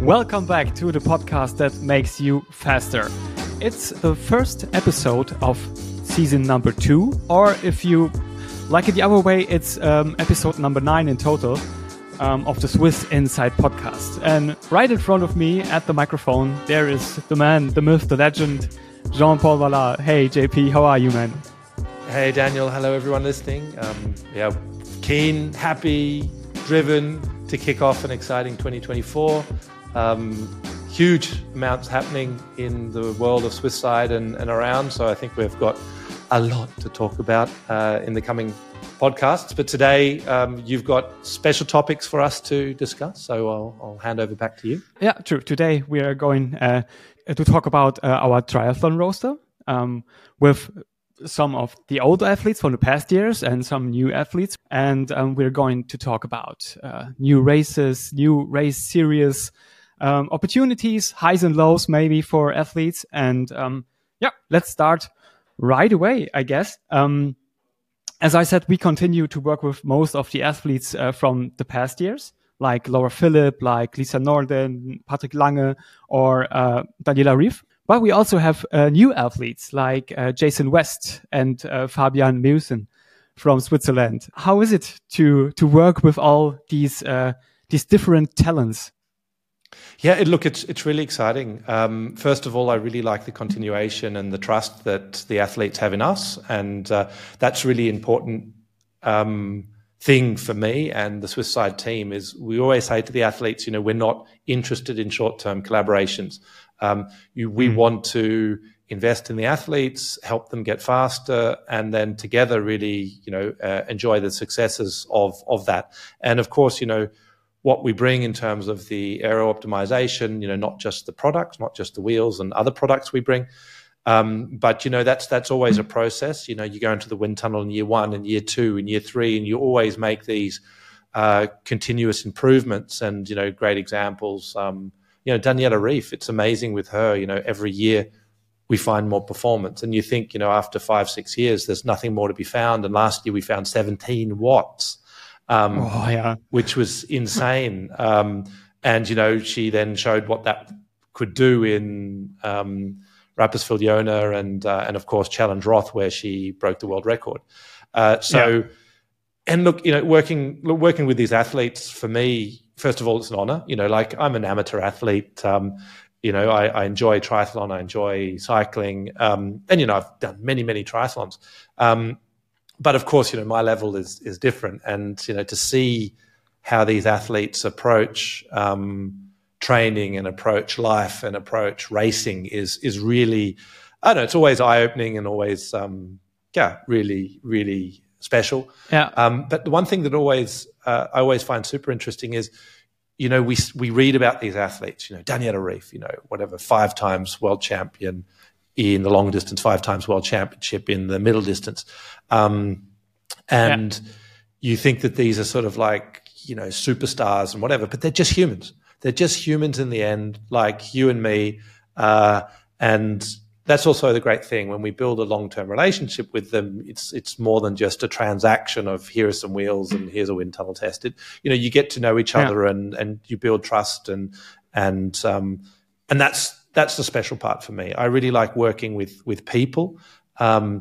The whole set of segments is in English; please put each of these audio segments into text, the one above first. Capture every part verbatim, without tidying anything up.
Welcome back to the podcast that makes you faster. It's the first episode of season number two, or if you like it the other way, it's um, episode number nine in total um, of the Swiss Inside podcast. And right in front of me at the microphone, there is the man, the myth, the legend, Jean-Paul Vallard. Hey, J P, how are you, man? Hey, Daniel. Hello, everyone listening. Um, yeah, keen, happy, driven to kick off an exciting twenty twenty-four. Um, huge amounts happening in the world of Swiss side and, and around. So I think we've got a lot to talk about uh, in the coming podcasts. But today um, you've got special topics for us to discuss. So I'll, I'll hand over back to you. Yeah, true. Today we are going uh, to talk about uh, our triathlon roster um, with some of the old athletes from the past years and some new athletes. And um, we're going to talk about uh, new races, new race series, um, opportunities, highs and lows maybe for athletes. And um, yeah, let's start right away, I guess. Um, as I said, we continue to work with most of the athletes uh, from the past years, like Laura Philipp, like Lisa Norden, Patrick Lange, or uh, Daniela Ryf. But we also have uh, new athletes like uh, Jason West and uh, Fabian Meusen from Switzerland. How is it to to work with all these uh, these different talents? Yeah, it, look, it's it's really exciting. Um, first of all, I really like the continuation and the trust that the athletes have in us, and uh, that's really important um, thing for me and the Swiss side team. Is we always say to the athletes, you know, we're not interested in short-term collaborations. Um, you, we mm. want to invest in the athletes, help them get faster, and then together really, you know, uh, enjoy the successes of of that. And of course, you know, what we bring in terms of the aero optimization, you know, not just the products, not just the wheels and other products we bring, um, but you know, that's that's always a process. You know, you go into the wind tunnel in year one and year two and year three, and you always make these uh, continuous improvements. And you know, great examples. Um, You know, Daniela Ryf, it's amazing with her, you know, every year we find more performance. And you think, you know, after five, six years, there's nothing more to be found. And last year we found seventeen watts, um, oh, yeah. which was insane. Um, and, you know, she then showed what that could do in um, Rapperswil-Jona and, uh, and, of course, Challenge Roth, where she broke the world record. Uh, so, yeah. and look, you know, working working with these athletes, for me, first of all, it's an honor. You know, like I'm an amateur athlete. Um, you know, I, I enjoy triathlon. I enjoy cycling. Um, and, you know, I've done many, many triathlons. Um, but of course, you know, my level is is different. And, you know, to see how these athletes approach um, training and approach life and approach racing is is really, I don't know, it's always eye-opening and always, um, yeah, really, really special. Yeah. Um, but the one thing that always uh, I always find super interesting is, you know, we we read about these athletes, you know, Daniela Ryf, you know, whatever, five times world champion in the long distance, five times world championship in the middle distance. Um, and yeah. you think that these are sort of like, you know, superstars and whatever, but they're just humans. They're just humans in the end, like you and me. Uh, and that's also the great thing. When we build a long-term relationship with them, it's it's more than just a transaction of here are some wheels and here's a wind tunnel test. It, you know, you get to know each yeah. other and and you build trust and and um, and that's that's the special part for me. I really like working with with people, um,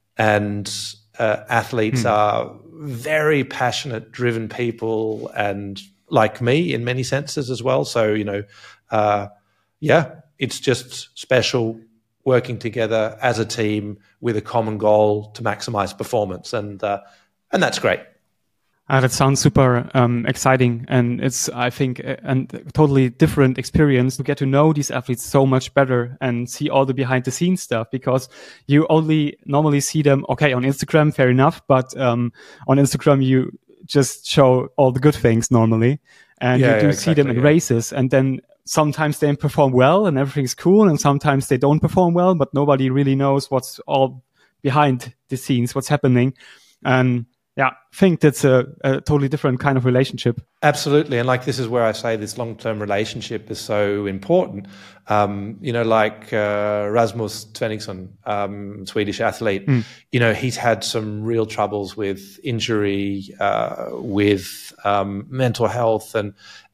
and uh, athletes mm. are very passionate, driven people, and like me in many senses as well. So you know, uh, yeah, it's just special working together as a team with a common goal to maximize performance. And uh, and that's great. Uh, that sounds super um, exciting. And it's, I think, a, a totally different experience to get to know these athletes so much better and see all the behind the scenes stuff, because you only normally see them, okay, on Instagram, fair enough. But um, on Instagram, you just show all the good things normally. And yeah, you do yeah, see exactly, them in yeah. races. And then sometimes they perform well and everything's cool, and sometimes they don't perform well, but nobody really knows what's all behind the scenes, what's happening. And yeah, I think that's a, a totally different kind of relationship. Absolutely. And like, this is where I say this long-term relationship is so important. Um, you know, like uh, Rasmus Svenningsson, um, Swedish athlete, mm. you know, he's had some real troubles with injury, uh, with um, mental health. And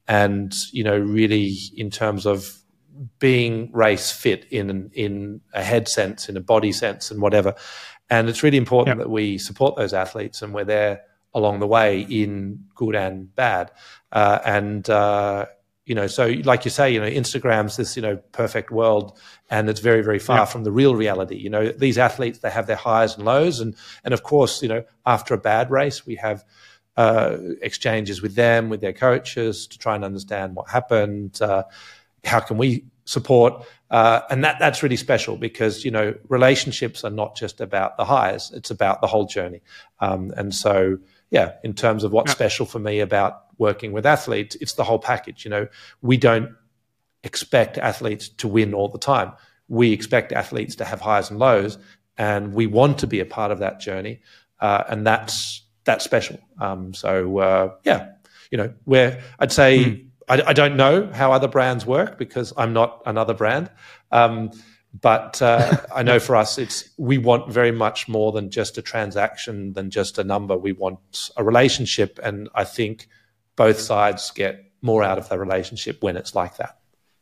and, you know, really in terms of being race fit in in a head sense, in a body sense, and whatever. And it's really important yep. that we support those athletes, and we're there along the way in good and bad. Uh, and uh, you know, so like you say, you know, Instagram's this, you know, perfect world, and it's very, very far yep. from the real reality. You know, these athletes, they have their highs and lows, and and of course, you know, after a bad race, we have uh, exchanges with them, with their coaches, to try and understand what happened. Uh, how can we support? Uh, and that that's really special, because, you know, relationships are not just about the highs, it's about the whole journey. Um, and so, yeah, in terms of what's yeah. special for me about working with athletes, it's the whole package. You know, we don't expect athletes to win all the time. We expect athletes to have highs and lows, and we want to be a part of that journey. Uh, and that's, that's special. Um, so, uh, yeah, you know, where I'd say, mm. I, I don't know how other brands work, because I'm not another brand. Um, but uh, I know for us, it's we want very much more than just a transaction, than just a number. We want a relationship, and I think both sides get more out of the relationship when it's like that.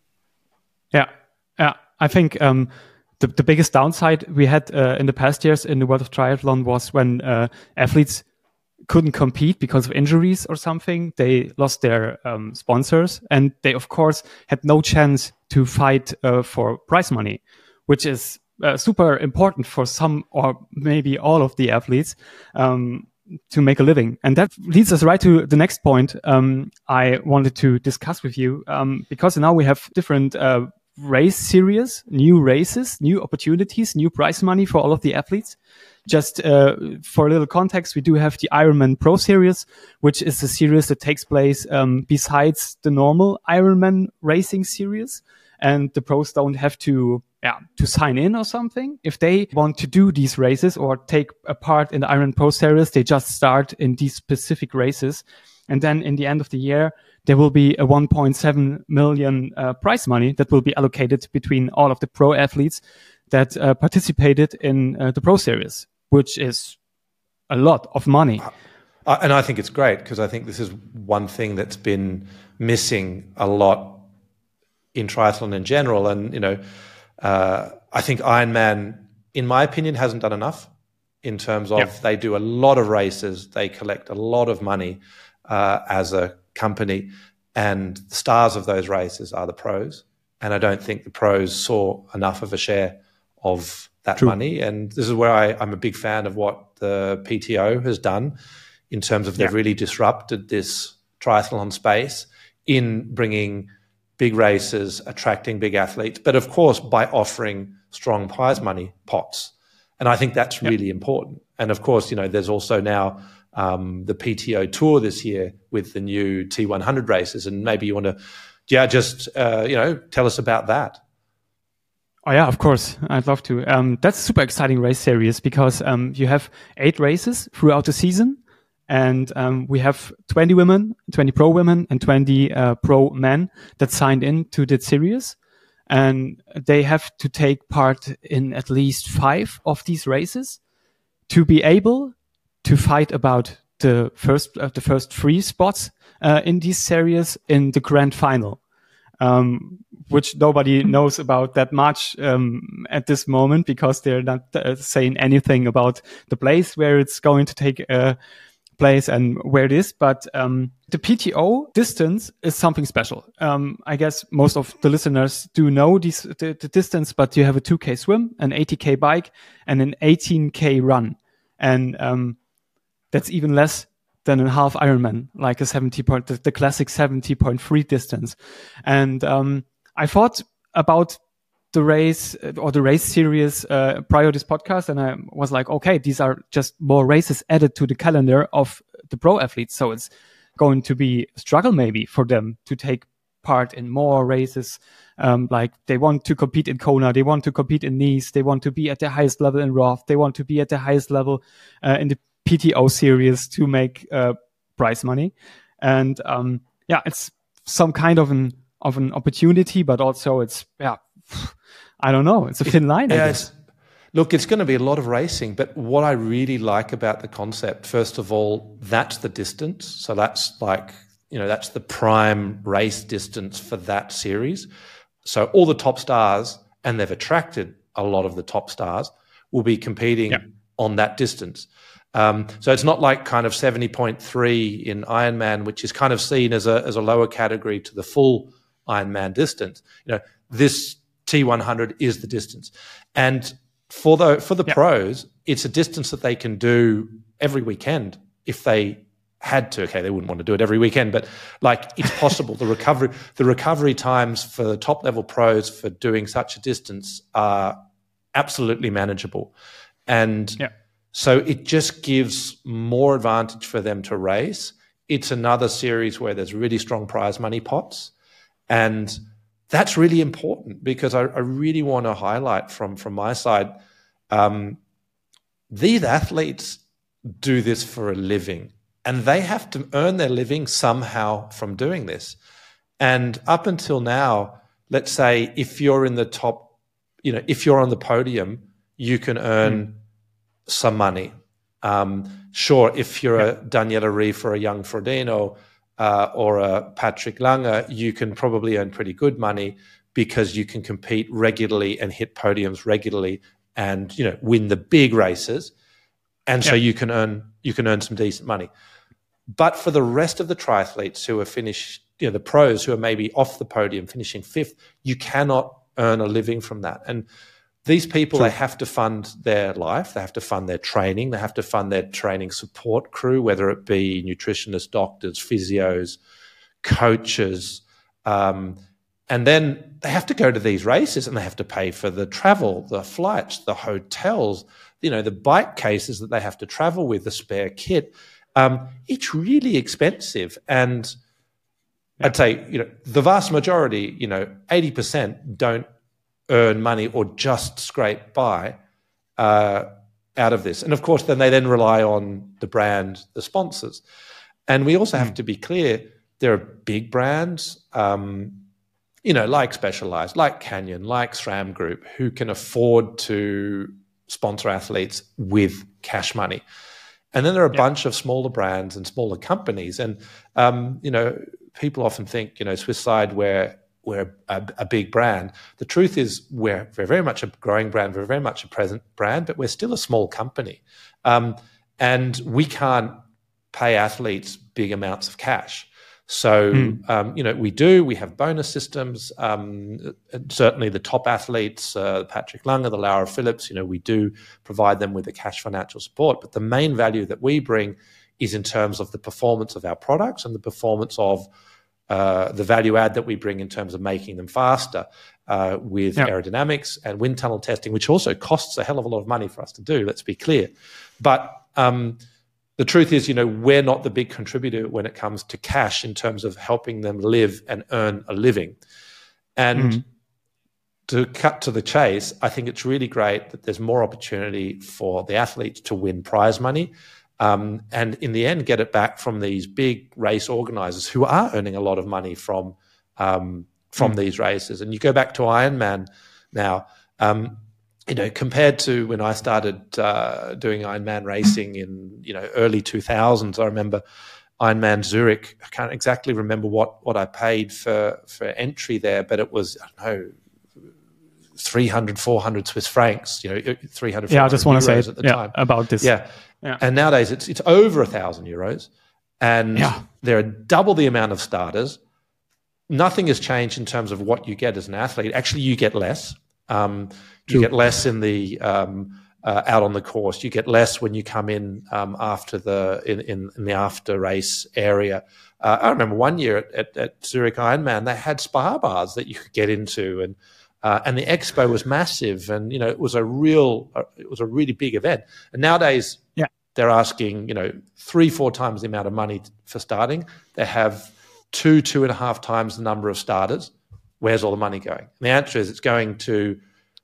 Yeah, yeah. I think um, the the biggest downside we had uh, in the past years in the world of triathlon was when uh, athletes couldn't compete because of injuries or something. They lost their um, sponsors, and they of course had no chance to fight uh, for prize money, which is uh, super important for some or maybe all of the athletes um, to make a living. And that leads us right to the next point um, I wanted to discuss with you, um, because now we have different uh, race series, new races, new opportunities, new prize money for all of the athletes. Just uh, for a little context, we do have the Ironman Pro Series, which is a series that takes place um, besides the normal Ironman racing series. And the pros don't have to yeah, to sign in or something. If they want to do these races or take a part in the Ironman Pro Series, they just start in these specific races. And then in the end of the year, there will be a one point seven million uh, prize money that will be allocated between all of the pro athletes that uh, participated in uh, the Pro Series, which is a lot of money. Uh, and I think it's great, because I think this is one thing that's been missing a lot in triathlon in general. And, you know, uh, I think Ironman, in my opinion, hasn't done enough in terms of yep. they do a lot of races, they collect a lot of money uh, as a company, and the stars of those races are the pros. And I don't think the pros saw enough of a share of that True. money. And this is where I, I'm a big fan of what the P T O has done in terms of they've yeah. really disrupted this triathlon space in bringing big races, attracting big athletes, but of course by offering strong prize money pots. And I think that's really yeah. important. And of course, you know, there's also now um, the P T O Tour this year with the new T one hundred races. And maybe you want to, yeah, just, uh, you know, tell us about that. Oh yeah, of course. I'd love to. Um, that's a super exciting race series, because um, you have eight races throughout the season, and um, we have twenty women, twenty pro women, and twenty uh, pro men that signed in to that series, and they have to take part in at least five of these races to be able to fight about the first uh, the first three spots uh, in this series in the grand final. Um, which nobody knows about that much um, at this moment, because they're not uh, saying anything about the place where it's going to take uh, place and where it is. But um, the P T O distance is something special. Um, I guess most of the listeners do know these, the, the distance, but you have a two K swim, an eighty K bike, and an eighteen K run. And um, that's even less than a half Ironman, like a seventy point, the, the classic seventy point three distance. And um, I thought about the race or the race series uh, prior to this podcast, and I was like, okay, these are just more races added to the calendar of the pro athletes. So it's going to be a struggle maybe for them to take part in more races. Um, like they want to compete in Kona, they want to compete in Nice, they want to be at the highest level in Roth, they want to be at the highest level uh, in the P T O series to make uh, prize money. And um, yeah, it's some kind of an of an opportunity, but also it's, yeah, I don't know. It's a thin line. Yeah, it's, look, it's going to be a lot of racing, but what I really like about the concept, first of all, that's the distance. So that's like you know, that's the prime race distance for that series. So all the top stars, and they've attracted a lot of the top stars, will be competing yeah. on that distance. Um, so it's not like kind of seventy point three in Ironman, which is kind of seen as a as a lower category to the full Ironman distance. You know, this T one hundred is the distance, and for the for the yeah. pros, it's a distance that they can do every weekend if they had to. Okay, they wouldn't want to do it every weekend, but like it's possible. the recovery the recovery times for the top level pros for doing such a distance are absolutely manageable, and yeah. so it just gives more advantage for them to race. It's another series where there's really strong prize money pots, and that's really important because I, I really want to highlight from from my side, um, these athletes do this for a living. And they have to earn their living somehow from doing this. And up until now, let's say if you're in the top, you know, if you're on the podium, you can earn mm. some money. Um, sure, if you're yeah. a Daniela Ryf or a young Frodeno uh, or a Patrick Lange, you can probably earn pretty good money because you can compete regularly and hit podiums regularly and, you know, win the big races. And yeah. so you can earn you can earn some decent money. But for the rest of the triathletes who are finished, you know, the pros who are maybe off the podium, finishing fifth, you cannot earn a living from that. And these people, True. They have to fund their life, they have to fund their training, they have to fund their training support crew, whether it be nutritionists, doctors, physios, coaches, um, and then they have to go to these races and they have to pay for the travel, the flights, the hotels, you know, the bike cases that they have to travel with, the spare kit. Um, it's really expensive. And yeah. I'd say, you know, the vast majority, you know, eighty percent don't earn money or just scrape by uh, out of this. And of course, then they then rely on the brand, the sponsors. And we also mm. have to be clear, there are big brands, um, you know, like Specialized, like Canyon, like SRAM Group, who can afford to sponsor athletes with cash money. And then there are a yeah. bunch of smaller brands and smaller companies. And, um, you know, people often think, you know, Swisside, we're, we're a, a big brand. The truth is we're, we're very much a growing brand. We're very much a present brand, but we're still a small company. Um, and we can't pay athletes big amounts of cash. So, mm. um, you know, we do, we have bonus systems. Um, certainly the top athletes, uh, Patrick Lange, the Laura Phillips, you know, we do provide them with the cash financial support. But the main value that we bring is in terms of the performance of our products and the performance of uh, the value add that we bring in terms of making them faster uh, with yep. aerodynamics and wind tunnel testing, which also costs a hell of a lot of money for us to do, let's be clear. But um, the truth is, you know, we're not the big contributor when it comes to cash in terms of helping them live and earn a living. And mm-hmm. to cut to the chase, I think it's really great that there's more opportunity for the athletes to win prize money um, and in the end get it back from these big race organizers who are earning a lot of money from, um, from mm-hmm. these races. And you go back to Ironman now, um, you know, compared to when I started uh, doing Ironman racing in, you know, early two thousands, I remember Ironman Zurich. I can't exactly remember what, what I paid for, for entry there, but it was, I don't know, three hundred, four hundred Swiss francs, you know, three hundred, yeah, I just want to say at the yeah, time. about this. Yeah. yeah. And nowadays it's, it's over a thousand euros and yeah. there are double the amount of starters. Nothing has changed in terms of what you get as an athlete. Actually, you get less. Um, you get less in the um, uh, out on the course. You get less when you come in um, after the in, in, in the after race area. Uh, I remember one year at, at, at Zurich Ironman, they had spa bars that you could get into, and uh, and the expo was massive, and you know it was a real uh, it was a really big event. And nowadays, yeah. they're asking you know three four times the amount of money for starting. They have two two and a half times the number of starters. Where's all the money going? And the answer is it's going to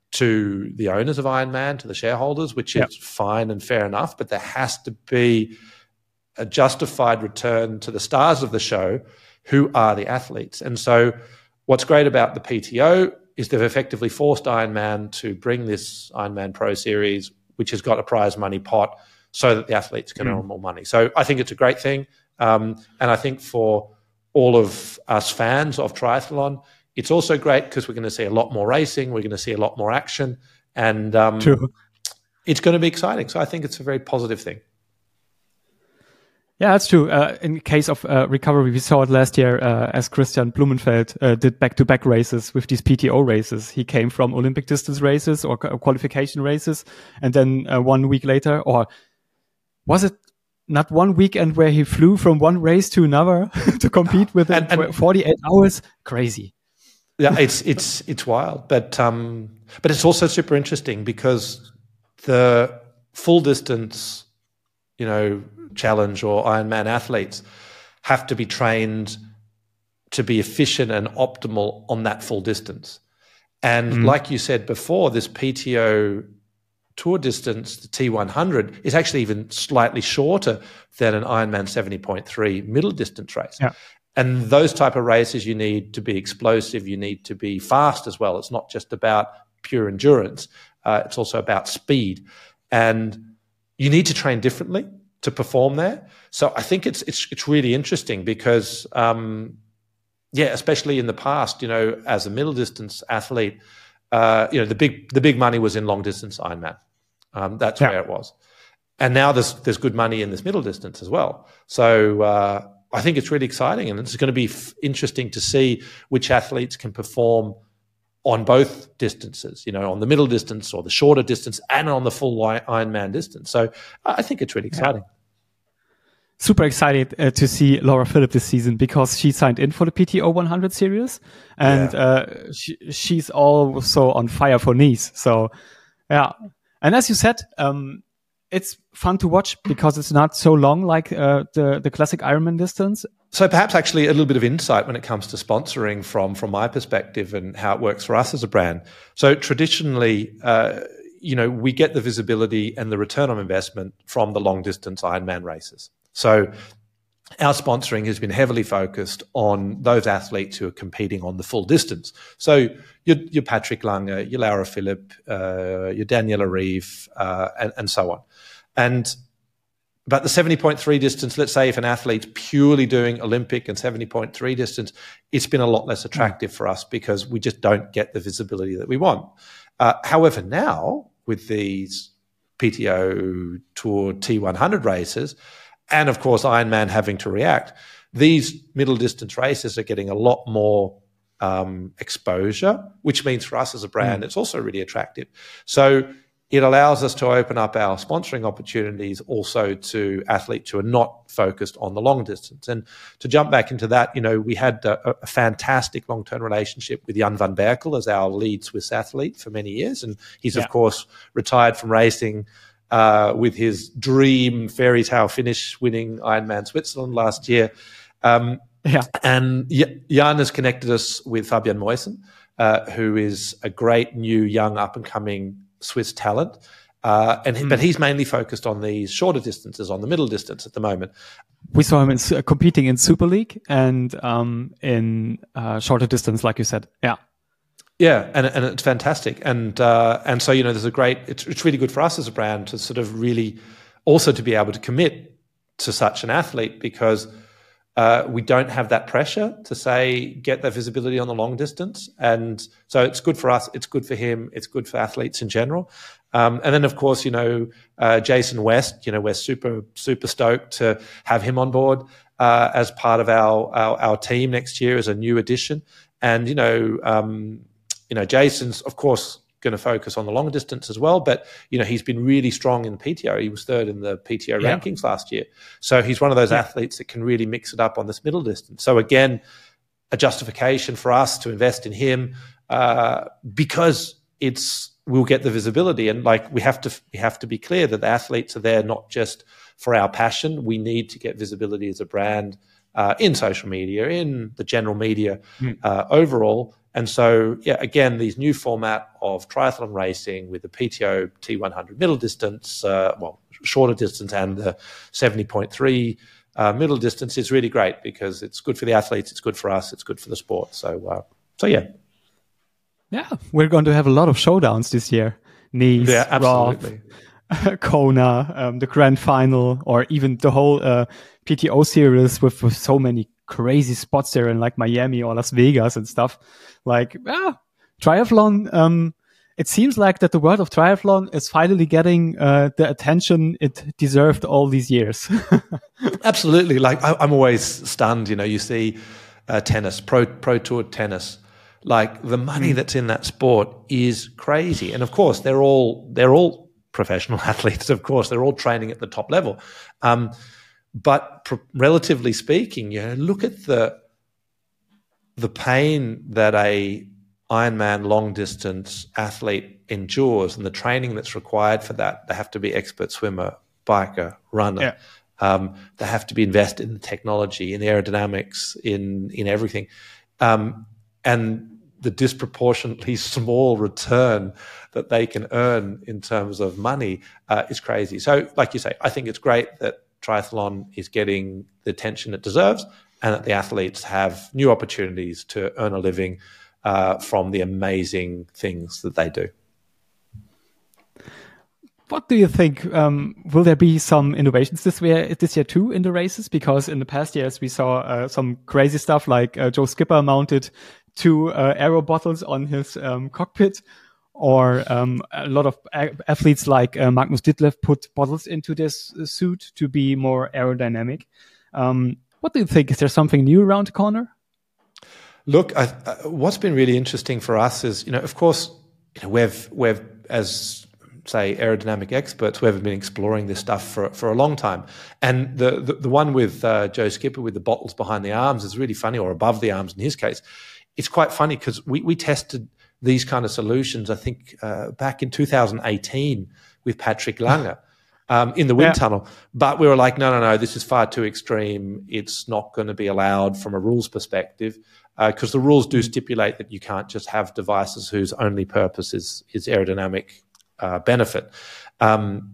to the owners of Ironman, to the shareholders, which yep. is fine and fair enough, but there has to be a justified return to the stars of the show, who are the athletes. And so what's great about the P T O is they've effectively forced Ironman to bring this Ironman Pro Series, which has got a prize money pot, so that the athletes can mm. earn more money. So I think it's a great thing. Um, and I think for all of us fans of triathlon. It's also great because we're going to see a lot more racing. We're going to see a lot more action, and um, True. It's going to be exciting. So I think it's a very positive thing. Yeah, that's true. Uh, in case of uh, recovery, we saw it last year uh, as Christian Blumenfeld uh, did back-to-back races with these P T O races. He came from Olympic distance races or qualification races, and then uh, one week later, or was it not one weekend where he flew from one race to another to compete with and, and, forty-eight hours? Crazy. Yeah, it's it's it's wild, but um, but it's also super interesting because the full distance, you know, challenge or Ironman athletes have to be trained to be efficient and optimal on that full distance. And mm. like you said before, this P T O tour distance, the T one hundred, is actually even slightly shorter than an Ironman seventy point three middle distance race. Yeah. And those type of races, you need to be explosive, you need to be fast as well. It's not just about pure endurance. Uh, it's also about speed. And you need to train differently to perform there. So I think it's it's it's really interesting because, um, yeah, especially in the past, you know, as a middle distance athlete, uh, you know, the big the big money was in long distance Ironman. Um, that's yeah. where it was. And now there's there's good money in this middle distance as well. So uh, I think it's really exciting, and it's going to be f- interesting to see which athletes can perform on both distances, you know, on the middle distance or the shorter distance and on the full Ironman distance. So I think it's really exciting. Yeah. Super excited uh, to see Laura Philipp this season because she signed in for the P T O one hundred series, and yeah. uh, she, she's also on fire for Nice. So, yeah. And as you said, um, it's fun to watch because it's not so long like uh, the, the classic Ironman distance. So perhaps actually a little bit of insight when it comes to sponsoring from, from my perspective and how it works for us as a brand. So traditionally, uh, you know, we get the visibility and the return on investment from the long distance Ironman races. So our sponsoring has been heavily focused on those athletes who are competing on the full distance. So your, your Patrick Lange, your Laura Philipp, uh, your Daniela Reeve, uh, and, and so on. And but the seventy point three distance, let's say if an athlete's purely doing Olympic and seventy point three distance, it's been a lot less attractive mm. for us because we just don't get the visibility that we want. Uh, however, now with these P T O Tour T one hundred races, and of course Ironman having to react, these middle distance races are getting a lot more um, exposure, which means for us as a brand, mm. it's also really attractive. So it allows us to open up our sponsoring opportunities also to athletes who are not focused on the long distance. And to jump back into that, you know, we had a, a fantastic long-term relationship with Jan van Berkel as our lead Swiss athlete for many years. And he's, yeah. of course, retired from racing uh, with his dream fairy tale finish winning Ironman Switzerland last year. Um, yeah. And Jan has connected us with Fabian Moysen, uh, who is a great new young up-and-coming Swiss talent, uh, and mm. but he's mainly focused on these shorter distances, on the middle distance at the moment. We saw him in, uh, competing in Super League and um, in uh, shorter distance, like you said. Yeah, yeah, and and it's fantastic, and uh, and so you know, there's a great. It's it's really good for us as a brand to sort of really also to be able to commit to such an athlete because uh, we don't have that pressure to say get that visibility on the long distance, and so it's good for us. It's good for him. It's good for athletes in general. Um, and then, of course, you know, uh, Jason West. You know, we're super super stoked to have him on board uh, as part of our, our our team next year as a new addition. And you know, um, you know, Jason's of course going to focus on the long distance as well. But, you know, he's been really strong in the P T O. He was third in the P T O yeah. rankings last year. So he's one of those yeah. athletes that can really mix it up on this middle distance. So again, a justification for us to invest in him uh, because it's we'll get the visibility. And like we have to we have to be clear that the athletes are there not just for our passion. We need to get visibility as a brand uh, in social media, in the general media mm. uh, overall. And so, yeah, again, these new format of triathlon racing with the P T O T one hundred middle distance, uh, well, shorter distance and the seventy point three uh, middle distance is really great because it's good for the athletes, it's good for us, it's good for the sport. So, uh, so yeah. Yeah, we're going to have a lot of showdowns this year. Nice, yeah, absolutely. Roth, Kona, um, the grand final, or even the whole uh, P T O series with, with so many crazy spots there in like Miami or Las Vegas and stuff. Like, ah, triathlon, um, it seems like that the world of triathlon is finally getting uh, the attention it deserved all these years. Absolutely. Like I, I'm always stunned, you know, you see uh, tennis, pro, pro tour tennis, like the money mm. that's in that sport is crazy. And of course, they're all, they're all professional athletes. Of course, they're all training at the top level. Um, but pr- relatively speaking, you know, look at the, the pain that a Ironman long distance athlete endures and the training that's required for that. They have to be expert swimmer, biker, runner. Yeah. Um, they have to be invested in the technology, in the aerodynamics, in in everything. Um, and the disproportionately small return that they can earn in terms of money uh, is crazy. So, like you say, I think it's great that triathlon is getting the attention it deserves and that the athletes have new opportunities to earn a living uh, from the amazing things that they do. What do you think? Um, will there be some innovations this year, this year too in the races? Because in the past years we saw uh, some crazy stuff, like uh, Joe Skipper mounted two uh, aero bottles on his um, cockpit, or um, a lot of a- athletes like uh, Magnus Ditlev put bottles into this uh, suit to be more aerodynamic. Um, what do you think? Is there something new around the corner? Look, I, uh, what's been really interesting for us is, you know, of course, you know, we've we've as say aerodynamic experts, we've been exploring this stuff for for a long time. And the the, the one with uh, Joe Skipper with the bottles behind the arms is really funny, or above the arms in his case. It's quite funny because we, we tested these kind of solutions, I think, uh, back in two thousand eighteen with Patrick Lange um, in the wind yeah. tunnel. But we were like, no, no, no, this is far too extreme. It's not going to be allowed from a rules perspective because uh, the rules do stipulate that you can't just have devices whose only purpose is, is aerodynamic Uh, benefit. Um,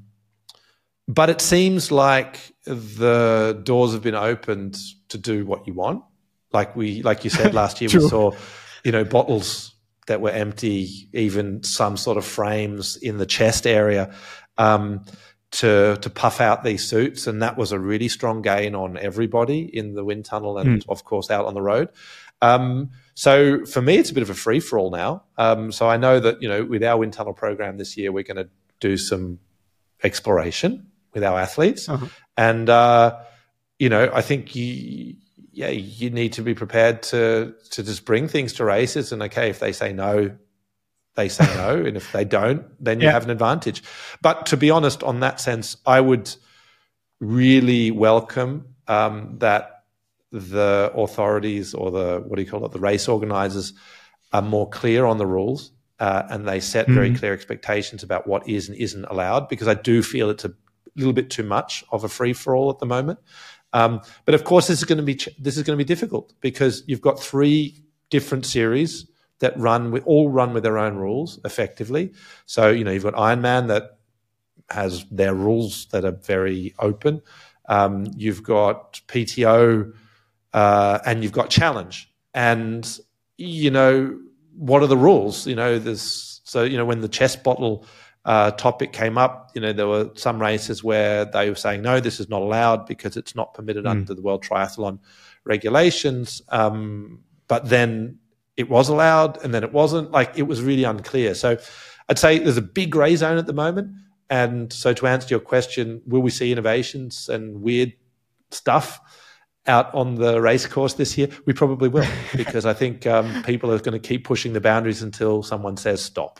but it seems like the doors have been opened to do what you want. Like we, like you said last year, we saw, you know, bottles that were empty, even some sort of frames in the chest area um, to to puff out these suits, and that was a really strong gain on everybody in the wind tunnel and, mm. of course, out on the road. Um, so for me, it's a bit of a free for all now. Um, so I know that, you know, with our wind tunnel program this year, we're going to do some exploration with our athletes. Uh-huh. And, uh, you know, I think you, yeah, you need to be prepared to, to just bring things to races. And okay, if they say no, they say no. And if they don't, then you yeah. have an advantage. But to be honest, on that sense, I would really welcome, um, that the authorities or the, what do you call it, the race organizers are more clear on the rules uh, and they set mm-hmm. very clear expectations about what is and isn't allowed, because I do feel it's a little bit too much of a free-for-all at the moment. Um, but of course, this is going to be this is going to be difficult because you've got three different series that run with all run with their own rules effectively. So, you know, you've got Ironman that has their rules that are very open. Um, you've got P T O, Uh, and you've got challenge, and you know what are the rules? You know, there's so you know when the chest bottle uh, topic came up, you know there were some races where they were saying no, this is not allowed because it's not permitted mm. under the World Triathlon regulations. Um, but then it was allowed, and then it wasn't. Like it was really unclear. So I'd say there's a big grey zone at the moment. And so to answer your question, will we see innovations and weird stuff out on the race course this year? We probably will, because I think um, people are going to keep pushing the boundaries until someone says stop.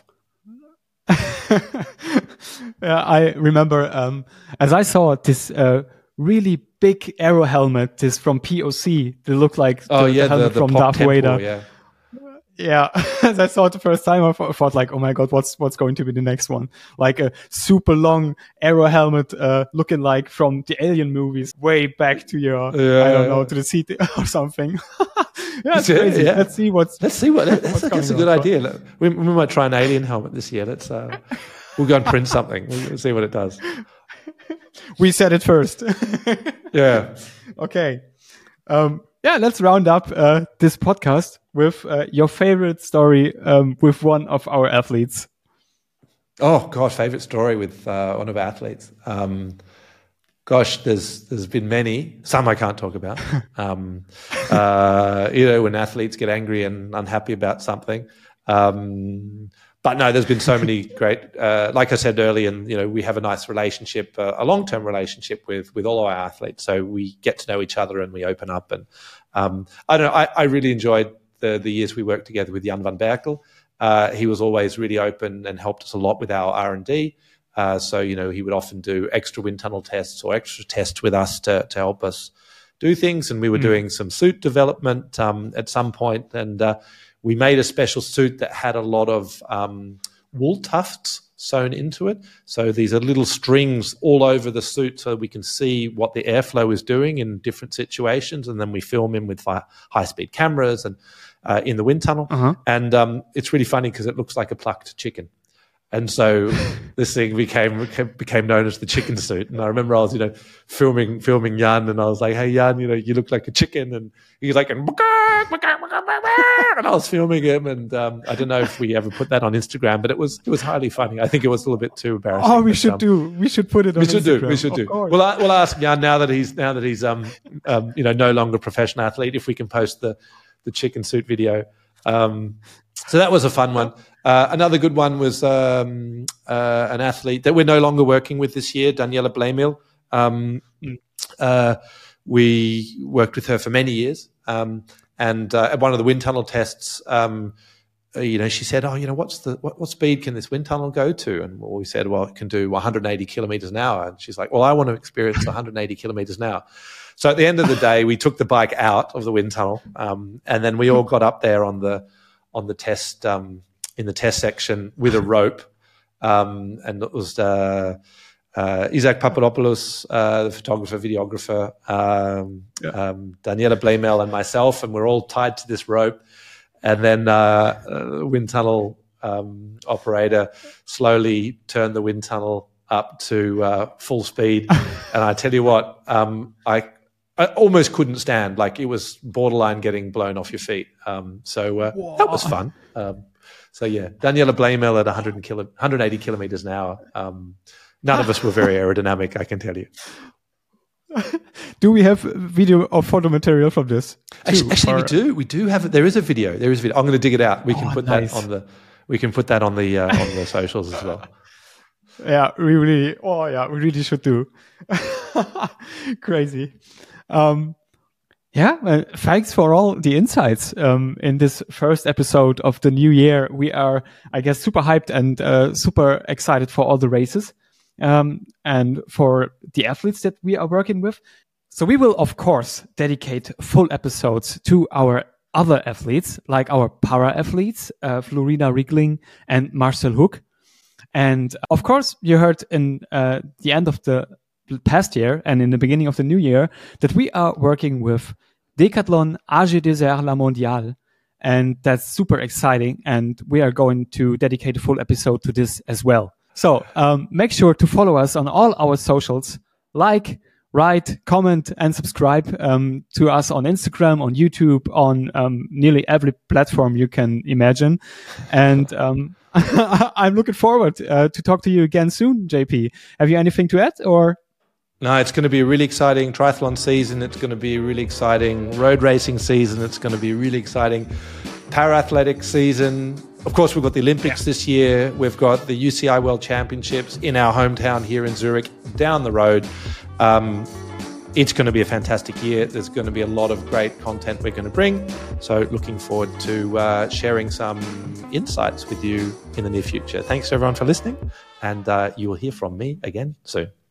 Yeah, I remember um, as I saw this uh, really big aero helmet, this from P O C, they look like the, oh yeah, the helmet the, the from Pop Darth Temple, Vader. Yeah. Yeah, as I saw it the first time, I thought, thought like, oh my god, what's what's going to be the next one? Like a super long aero helmet, uh, looking like from the Alien movies, way back to your, yeah. I don't know, to the seat or something. Yeah, it's crazy. Yeah. Let's see what's. Let's see what. That's, that's a good on. idea. Look, we, we might try an Alien helmet this year. Let's. Uh, we'll go and print something. We'll see what it does. We said it first. Yeah. Okay. Um, yeah, let's round up uh, this podcast with uh, your favorite story um, with one of our athletes. Oh, God, favorite story with uh, one of our athletes. Um, Gosh, there's there's been many. Some I can't talk about. Um, uh, you know, when athletes get angry and unhappy about something. Um, but no, there's been so many great. Uh, like I said earlier, and you know, we have a nice relationship, uh, a long-term relationship with with all of our athletes. So we get to know each other and we open up. And um, I don't know. I, I really enjoyed the the years we worked together with Jan van Berkel. Uh, he was always really open and helped us a lot with our R and D. Uh, so, you know, he would often do extra wind tunnel tests or extra tests with us to, to help us do things. And we were mm. doing some suit development um, at some point. And uh, we made a special suit that had a lot of um, wool tufts sewn into it. So these are little strings all over the suit so we can see what the airflow is doing in different situations. And then we film in with high-speed cameras and uh, in the wind tunnel. Uh-huh. And um, it's really funny because it looks like a plucked chicken. And so this thing became became known as the chicken suit. And I remember I was, you know, filming filming Jan, and I was like, "Hey Jan, you know, you look like a chicken." And he's like, and I was filming him, and um, I don't know if we ever put that on Instagram, but it was it was highly funny. I think it was a little bit too embarrassing. Oh, we but, should um, do. We should put it on we should Instagram. do. We should do. We'll we'll ask Jan now that he's now that he's um, um you know no longer a professional athlete if we can post the the chicken suit video. Um, so that was a fun one. Uh, another good one was um, uh, an athlete that we're no longer working with this year, Daniela Blamil. Um, uh, we worked with her for many years. Um, and uh, at one of the wind tunnel tests, um, uh, you know, she said, oh, you know, what's the what, what speed can this wind tunnel go to? And we said, well, it can do one hundred eighty kilometers an hour. And she's like, well, I want to experience one hundred eighty kilometers an hour. So at the end of the day, we took the bike out of the wind tunnel, um, and then we all got up there on the on the test um, in the test section with a rope, um, and it was uh, uh, Isaac Papadopoulos, uh, the photographer, videographer, um, yeah. um, Daniela Blamel, and myself, and we're all tied to this rope, and then uh, uh, wind tunnel um, operator slowly turned the wind tunnel up to uh, full speed, and I tell you what, um, I. I almost couldn't stand. Like, it was borderline getting blown off your feet. Um, so uh, that was fun. Um, so yeah, Daniela Blamel at one hundred, kilo, one hundred eighty kilometers an hour. Um, none of us were very aerodynamic, I can tell you. Do we have video or photo material from this? Actually, actually we do. We do have. There is a video. There is a video. I'm going to dig it out. We can oh, put nice. that on the. We can put that on the uh, on the socials as well. Yeah, we really. Oh yeah, we really should do. Crazy. Um, yeah, uh, thanks for all the insights um, in this first episode of the new year. We are, I guess, super hyped and uh, super excited for all the races um, and for the athletes that we are working with. So we will, of course, dedicate full episodes to our other athletes, like our para-athletes, uh, Florina Riegling and Marcel Hook. And of course, you heard in uh, the end of the past year and in the beginning of the new year that we are working with Decathlon A G Desert La Mondiale, and that's super exciting, and we are going to dedicate a full episode to this as well. So um, make sure to follow us on all our socials, like, write, comment, and subscribe um, to us on Instagram, on YouTube, on um, nearly every platform you can imagine. And um, I'm looking forward uh, to talk to you again soon, J P. Have you anything to add, or? No, it's going to be a really exciting triathlon season. It's going to be a really exciting road racing season. It's going to be a really exciting para-athletic season. Of course, we've got the Olympics yeah. this year. We've got the U C I World Championships in our hometown here in Zurich, down the road. Um, it's going to be a fantastic year. There's going to be a lot of great content we're going to bring. So looking forward to uh, sharing some insights with you in the near future. Thanks, everyone, for listening. And uh, you will hear from me again soon.